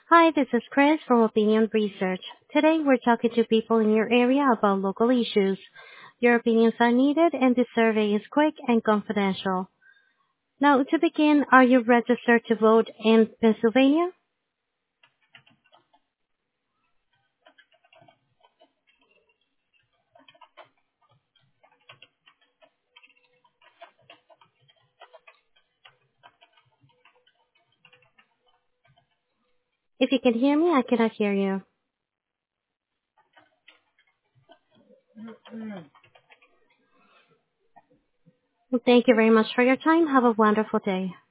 Hi, this is Chris from Opinion Research. Today we're talking to people in your area about local issues. Your opinions are needed and this survey is quick and confidential. Now, to begin, are you registered to vote in Pennsylvania? If you can hear me, I cannot hear you. Well, thank you very much for your time. Have a wonderful day.